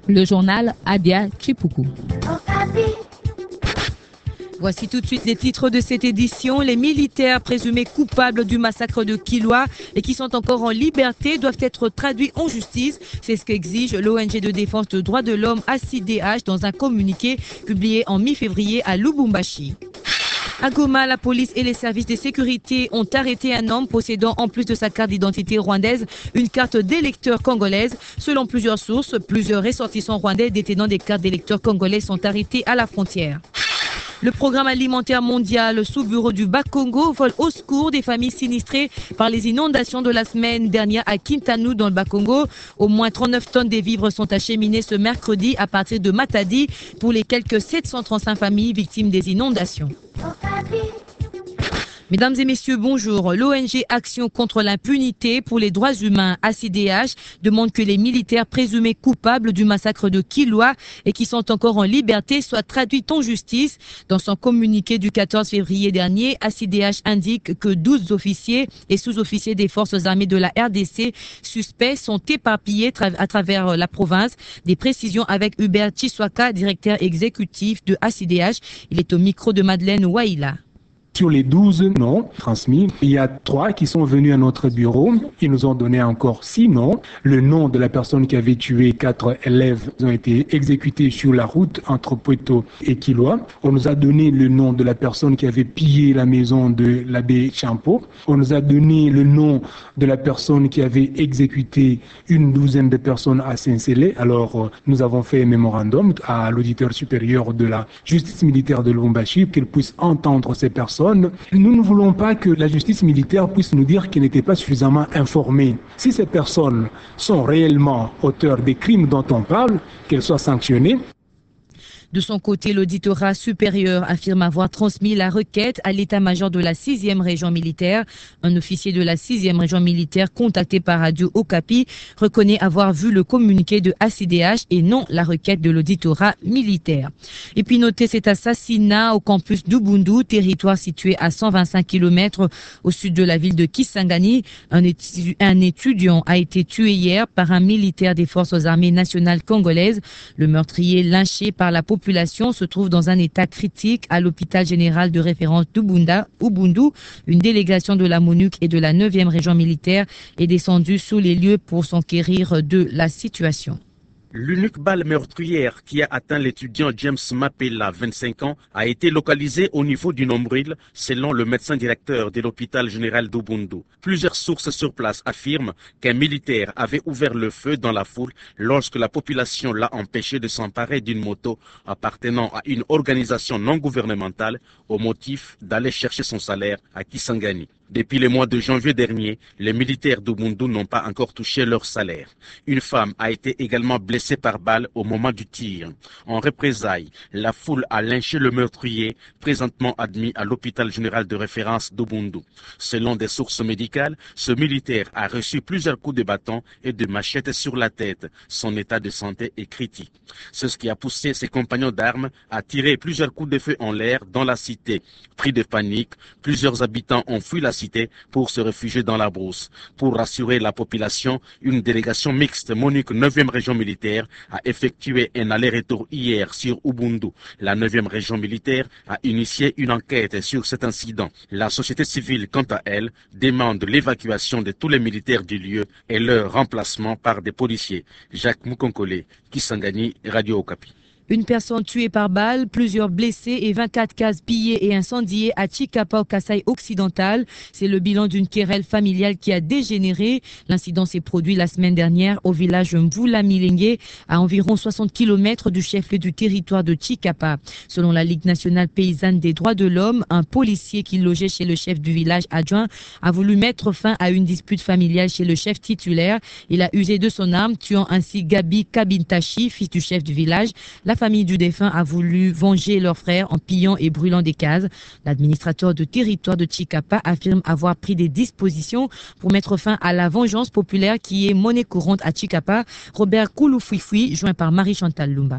Le journal Adia Chipuku. Voici tout de suite les titres de cette édition. Les militaires présumés coupables du massacre de Kilwa et qui sont encore en liberté doivent être traduits en justice. C'est ce qu'exige l'ONG de défense des droits de l'homme ACDH dans un communiqué publié en mi-février à Lubumbashi. À Goma, la police et les services de sécurité ont arrêté un homme possédant en plus de sa carte d'identité rwandaise une carte d'électeur congolaise. Selon plusieurs sources, plusieurs ressortissants rwandais détenant des cartes d'électeurs congolais sont arrêtés à la frontière. Le programme alimentaire mondial sous-bureau du Bas-Congo vole au secours des familles sinistrées par les inondations de la semaine dernière à Kintanou dans le Bas-Congo. Au moins 39 tonnes de vivres sont acheminées ce mercredi à partir de Matadi pour les quelques 735 familles victimes des inondations. Mesdames et messieurs, bonjour. L'ONG Action contre l'impunité pour les droits humains, ACDH, demande que les militaires présumés coupables du massacre de Kilwa et qui sont encore en liberté soient traduits en justice. Dans son communiqué du 14 février dernier, ACDH indique que 12 officiers et sous-officiers des forces armées de la RDC suspects sont éparpillés à travers la province. Des précisions avec Hubert Chiswaka, directeur exécutif de ACDH. Il est au micro de Madeleine Waila. Sur les 12 noms transmis, il y a 3 qui sont venus à notre bureau. Ils nous ont donné encore 6 noms. Le nom de la personne qui avait tué 4 élèves ont été exécutés sur la route entre Puerto et Kilwa. On nous a donné le nom de la personne qui avait pillé la maison de l'abbé Champo. On nous a donné le nom de la personne qui avait exécuté une douzaine de personnes à Saint-Célé. Alors, nous avons fait un mémorandum à l'auditeur supérieur de la justice militaire de Lubumbashi qu'il puisse entendre ces personnes. Nous ne voulons pas que la justice militaire puisse nous dire qu'elle n'était pas suffisamment informée. Si ces personnes sont réellement auteurs des crimes dont on parle, qu'elles soient sanctionnées. De son côté, l'auditorat supérieur affirme avoir transmis la requête à l'état-major de la 6e région militaire. Un officier de la 6e région militaire contacté par Radio Okapi reconnaît avoir vu le communiqué de ACDH et non la requête de l'auditorat militaire. Et puis notez cet assassinat au campus d'Ubundu, territoire situé à 125 km au sud de la ville de Kisangani. Un étudiant a été tué hier par un militaire des forces armées nationales congolaises. Le meurtrier lynché par la population se trouve dans un état critique à l'hôpital général de référence d'Ubundu. Une délégation de la MONUC et de la 9e région militaire est descendue sous les lieux pour s'enquérir de la situation. L'unique balle meurtrière qui a atteint l'étudiant James Mapela, 25 ans, a été localisée au niveau du nombril, selon le médecin directeur de l'hôpital général d'Ubundu. Plusieurs sources sur place affirment qu'un militaire avait ouvert le feu dans la foule lorsque la population l'a empêché de s'emparer d'une moto appartenant à une organisation non gouvernementale au motif d'aller chercher son salaire à Kisangani. Depuis le mois de janvier dernier, les militaires d'Ubundu n'ont pas encore touché leur salaire. Une femme a été également blessée par balle au moment du tir. En représailles, la foule a lynché le meurtrier, présentement admis à l'hôpital général de référence d'Ubundu. Selon des sources médicales, ce militaire a reçu plusieurs coups de bâton et de machette sur la tête. Son état de santé est critique. C'est ce qui a poussé ses compagnons d'armes à tirer plusieurs coups de feu en l'air dans la cité. Pris de panique, plusieurs habitants ont fui la cité pour se réfugier dans la brousse. Pour rassurer la population, une délégation mixte MONUC 9e région militaire a effectué un aller-retour hier sur Ubundu. La 9e région militaire a initié une enquête sur cet incident. La société civile, quant à elle, demande l'évacuation de tous les militaires du lieu et leur remplacement par des policiers. Jacques Mukonkole, Kisangani, Radio Okapi. Une personne tuée par balle, plusieurs blessés et 24 cases pillées et incendiées à Chikapa au Kasaï occidental. C'est le bilan d'une querelle familiale qui a dégénéré. L'incident s'est produit la semaine dernière au village Mvula Milenge, à environ 60 km du chef-lieu du territoire de Chikapa. Selon la Ligue nationale paysanne des droits de l'homme, un policier qui logeait chez le chef du village adjoint a voulu mettre fin à une dispute familiale chez le chef titulaire. Il a usé de son arme, tuant ainsi Gabi Kabintachi, fils du chef du village. La famille du défunt a voulu venger leur frère en pillant et brûlant des cases. L'administrateur de territoire de Chikapa affirme avoir pris des dispositions pour mettre fin à la vengeance populaire qui est monnaie courante à Chikapa. Robert Kouloufoui, joint par Marie-Chantal Lumba.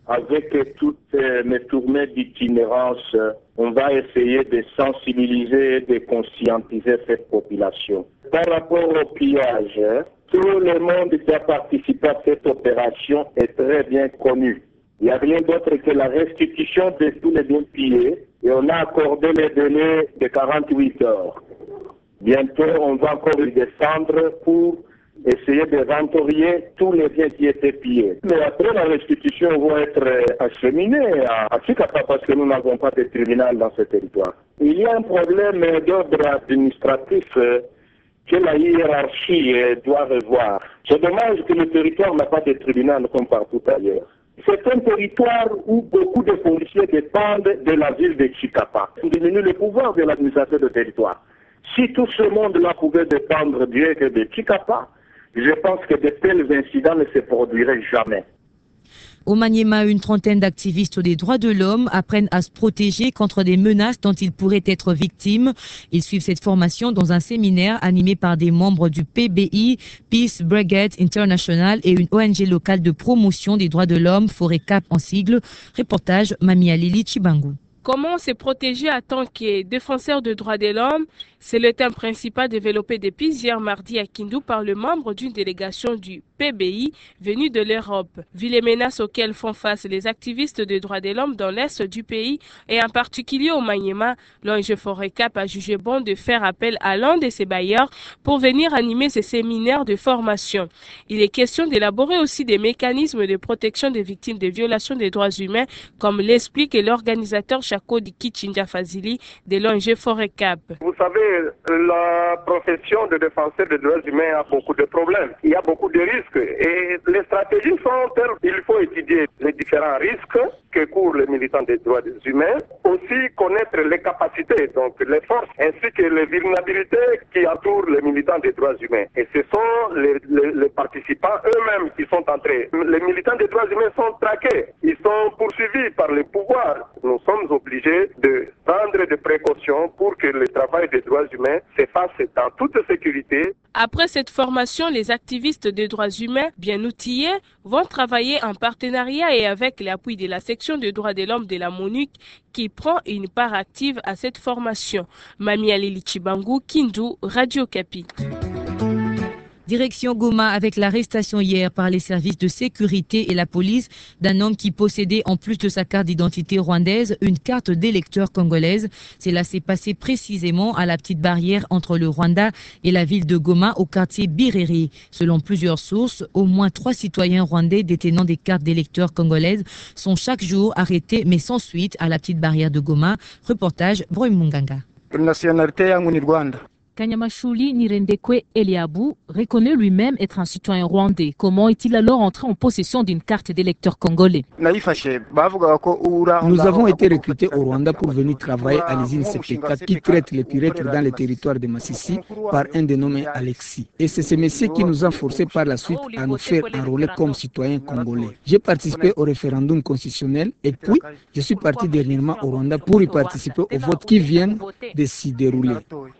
Avec toutes mes tournées d'itinérance, on va essayer de sensibiliser, de conscientiser cette population. Par rapport au pillage, tout le monde qui a participé à cette opération est très bien connu. Il n'y a rien d'autre que la restitution de tous les biens pillés et on a accordé les délais de 48 heures. Bientôt, on va encore y descendre pour essayer de rentorier tous les biens qui étaient pillés. Mais après, la restitution va être acheminée à Chikapa parce que nous n'avons pas de tribunal dans ce territoire. Il y a un problème d'ordre administratif que la hiérarchie doit revoir. C'est dommage que le territoire n'a pas de tribunal comme partout ailleurs. C'est un territoire où beaucoup de policiers dépendent de la ville de Chikapa. On diminue le pouvoir de l'administrateur de territoire. Si tout ce monde-là pouvait dépendre direct de Chikapa, je pense que de tels incidents ne se produiraient jamais. Au Maniema, une trentaine d'activistes des droits de l'homme apprennent à se protéger contre des menaces dont ils pourraient être victimes. Ils suivent cette formation dans un séminaire animé par des membres du PBI, Peace Brigade International, et une ONG locale de promotion des droits de l'homme, FORECAP en sigle. Reportage Mami Alili Chibangu. Comment se protéger en tant que défenseur des droits de l'homme? C'est le thème principal développé depuis hier mardi à Kindu par le membre d'une délégation du PBI venue de l'Europe. Vu les menaces auxquelles font face les activistes des droits de l'homme dans l'est du pays et en particulier au Maniema, l'ONG FORECAP a jugé bon de faire appel à l'un de ses bailleurs pour venir animer ces séminaires de formation. Il est question d'élaborer aussi des mécanismes de protection des victimes de violations des droits humains, comme l'explique l'organisateur Chako Dikichinja Fazili de l'ONG FORECAP. Vous savez, la profession de défenseur des droits humains a beaucoup de problèmes. Il y a beaucoup de risques et les stratégies sont telles. Il faut étudier les différents risques que courent les militants des droits humains, aussi connaître les capacités, donc les forces, ainsi que les vulnérabilités qui entourent les militants des droits humains. Et ce sont les participants eux-mêmes qui sont entrés. Les militants des droits humains sont traqués, ils sont poursuivis par les pouvoirs. Nous sommes obligés de prendre des précautions pour que le travail des droits humains se fasse dans toute sécurité. Après cette formation, les activistes des droits humains, bien outillés, vont travailler en partenariat et avec l'appui de la section des droits de l'homme de la MONUC qui prend une part active à cette formation. Mami Alili Chibangu, Kindu, Radio Kapi. Direction Goma avec l'arrestation hier par les services de sécurité et la police d'un homme qui possédait en plus de sa carte d'identité rwandaise une carte d'électeur congolaise. Cela s'est passé précisément à la petite barrière entre le Rwanda et la ville de Goma au quartier Bireri. Selon plusieurs sources, au moins 3 citoyens rwandais détenant des cartes d'électeurs congolaises sont chaque jour arrêtés mais sans suite à la petite barrière de Goma. Reportage Broy Munganga. Kanyamashuli Nirendekwe Eliabou reconnaît lui-même être un citoyen rwandais. Comment est-il alors entré en possession d'une carte d'électeur congolais? Nous avons été recrutés au Rwanda pour venir travailler à l'usine CPK qui traite les purettes dans le territoire de Massissi par un dénommé Alexis. Et c'est ce monsieur qui nous a forcés par la suite à nous faire enrôler comme citoyens congolais. J'ai participé au référendum constitutionnel et puis je suis parti dernièrement au Rwanda pour y participer au vote qui vient de s'y dérouler.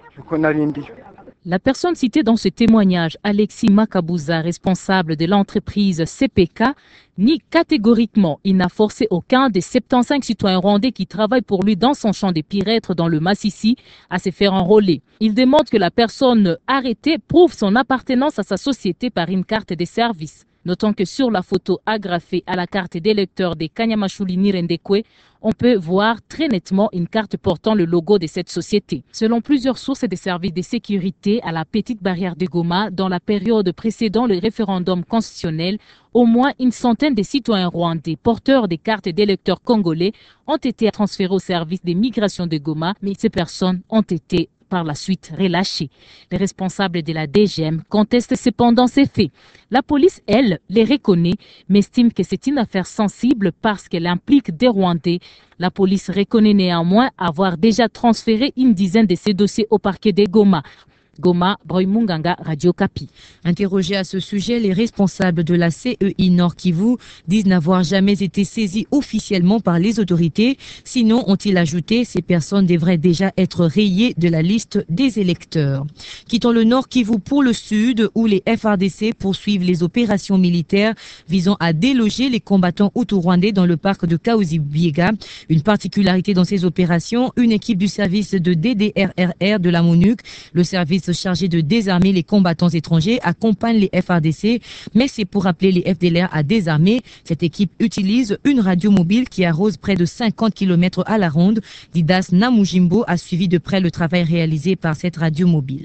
La personne citée dans ce témoignage, Alexis Makabouza, responsable de l'entreprise CPK, nie catégoriquement. Il n'a forcé aucun des 75 citoyens rwandais qui travaillent pour lui dans son champ des Piretres dans le Massissi à se faire enrôler. Il demande que la personne arrêtée prouve son appartenance à sa société par une carte de service. Notons que sur la photo agrafée à la carte d'électeur des Kanyamashuli Nirendekwe, on peut voir très nettement une carte portant le logo de cette société. Selon plusieurs sources des services de sécurité à la petite barrière de Goma, dans la période précédant le référendum constitutionnel, au moins une centaine de citoyens rwandais porteurs des cartes d'électeurs congolais ont été transférés au service des migrations de Goma, mais ces personnes ont été par la suite relâchés. Les responsables de la DGM contestent cependant ces faits. La police, elle, les reconnaît, mais estime que c'est une affaire sensible parce qu'elle implique des Rwandais. La police reconnaît néanmoins avoir déjà transféré une dizaine de ces dossiers au parquet de Goma. Goma, Broy Munganga, Radio Kapi. Interrogés à ce sujet, les responsables de la CEI Nord Kivu disent n'avoir jamais été saisis officiellement par les autorités. Sinon, ont-ils ajouté, ces personnes devraient déjà être rayées de la liste des électeurs. Quittons le Nord Kivu pour le Sud, où les FARDC poursuivent les opérations militaires visant à déloger les combattants hutu-rwandais dans le parc de Kahuzi-Biega. Une particularité dans ces opérations, une équipe du service de DDRRR de la MONUC, le service chargé de désarmer les combattants étrangers, accompagne les FARDC, mais c'est pour appeler les FDLR à désarmer. Cette équipe utilise une radio mobile qui arrose près de 50 km à la ronde. Didas Namujimbo a suivi de près le travail réalisé par cette radio mobile.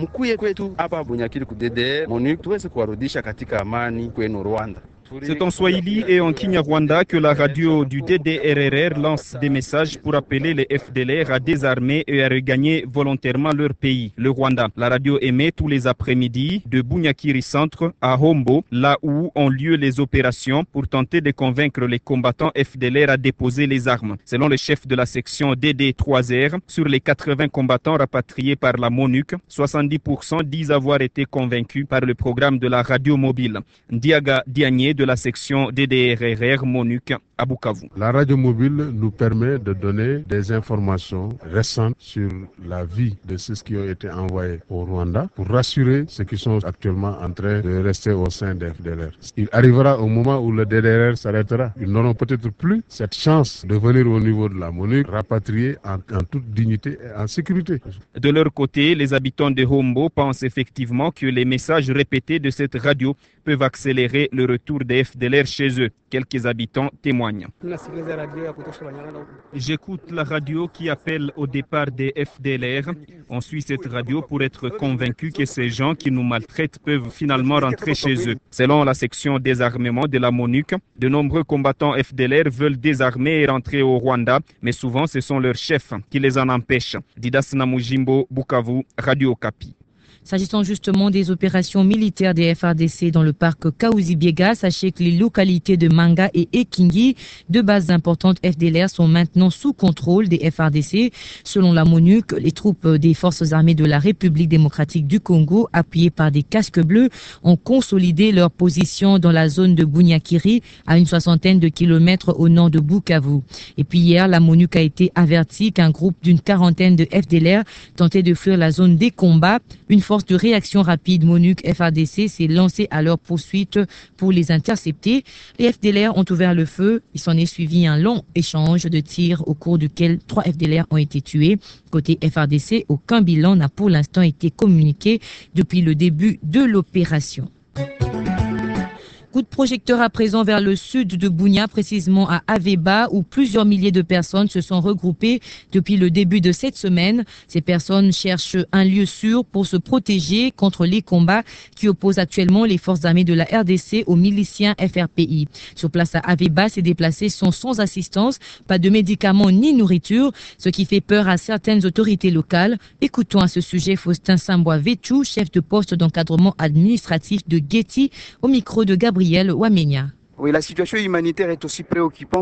C'est en Swahili et en Kinyarwanda que la radio du DDRRR lance des messages pour appeler les FDLR à désarmer et à regagner volontairement leur pays, le Rwanda. La radio émet tous les après-midi de Bunyakiri Centre à Hombo, là où ont lieu les opérations pour tenter de convaincre les combattants FDLR à déposer les armes. Selon le chef de la section DD3R, sur les 80 combattants rapatriés par la MONUC, 70% disent avoir été convaincus par le programme de la radio mobile. Ndiaga Diagné de la section DDRRR MONUC à Bukavu. La radio mobile nous permet de donner des informations récentes sur la vie de ceux qui ont été envoyés au Rwanda pour rassurer ceux qui sont actuellement en train de rester au sein des FDLR. Il arrivera au moment où le DDRR s'arrêtera. Ils n'auront peut-être plus cette chance de venir au niveau de la MONUC, rapatriés en toute dignité et en sécurité. De leur côté, les habitants de Hombo pensent effectivement que les messages répétés de cette radio peuvent accélérer le retour des FDLR chez eux. Quelques habitants témoignent. J'écoute la radio qui appelle au départ des FDLR. On suit cette radio pour être convaincu que ces gens qui nous maltraitent peuvent finalement rentrer chez eux. Selon la section désarmement de la MONUC, de nombreux combattants FDLR veulent désarmer et rentrer au Rwanda, mais souvent ce sont leurs chefs qui les en empêchent. Didas Namujimbo, Bukavu, Radio Kapi. S'agissant justement des opérations militaires des FARDC dans le parc Kahuzi-Biega, sachez que les localités de Manga et Ekingi, deux bases importantes FDLR, sont maintenant sous contrôle des FARDC. Selon la MONUC, les troupes des forces armées de la République démocratique du Congo, appuyées par des casques bleus, ont consolidé leur position dans la zone de Bunyakiri, à une 60aine de kilomètres au nord de Bukavu. Et puis hier, la MONUC a été avertie qu'un groupe d'une 40aine de FDLR tentait de fuir la zone des combats. Une force de réaction rapide MONUC FARDC s'est lancée à leur poursuite pour les intercepter. Les FDLR ont ouvert le feu. Il s'en est suivi un long échange de tirs au cours duquel 3 FDLR ont été tués. Côté FARDC, aucun bilan n'a pour l'instant été communiqué depuis le début de l'opération. Coup de projecteur à présent vers le sud de Bunia, précisément à Aveba, où plusieurs milliers de personnes se sont regroupées depuis le début de cette semaine. Ces personnes cherchent un lieu sûr pour se protéger contre les combats qui opposent actuellement les forces armées de la RDC aux miliciens FRPI. Sur place à Aveba, ces déplacés sont sans assistance, pas de médicaments ni nourriture, ce qui fait peur à certaines autorités locales. Écoutons à ce sujet Faustin Sambois-Véchou, chef de poste d'encadrement administratif de Guéti, au micro de Gabriel Wamenia. Oui, la situation humanitaire est aussi préoccupante.